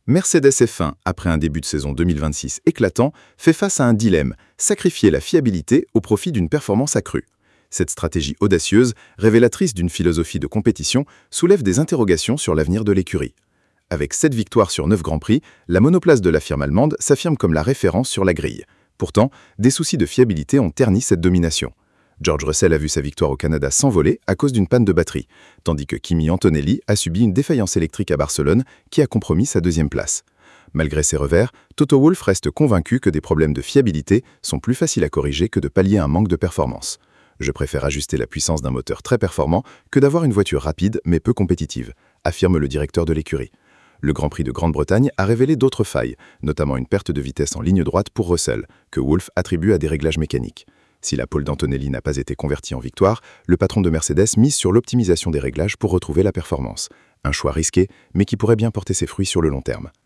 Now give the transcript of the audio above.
Mercedes F1, après un début de saison 2026 éclatant, fait face à un dilemme, sacrifier la fiabilité au profit d'une performance accrue. Cette stratégie audacieuse, révélatrice d'une philosophie de compétition, soulève des interrogations sur l'avenir de l'écurie. Avec 7 victoires sur 9 Grands Prix, la monoplace de la firme allemande s'affirme comme la référence sur la grille. Pourtant, des soucis de fiabilité ont terni cette domination. George Russell a vu sa victoire au Canada s'envoler à cause d'une panne de batterie, tandis que Kimi Antonelli a subi une défaillance électrique à Barcelone qui a compromis sa deuxième place. Malgré ses revers, Toto Wolff reste convaincu que des problèmes de fiabilité sont plus faciles à corriger que de pallier un manque de performance. Je préfère ajuster la puissance d'un moteur très performant que d'avoir une voiture rapide mais peu compétitive, affirme le directeur de l'écurie. Le Grand Prix de Grande-Bretagne a révélé d'autres failles, notamment une perte de vitesse en ligne droite pour Russell, que Wolff attribue à des réglages mécaniques. Si la pole d'Antonelli n'a pas été convertie en victoire, le patron de Mercedes mise sur l'optimisation des réglages pour retrouver la performance. Un choix risqué, mais qui pourrait bien porter ses fruits sur le long terme.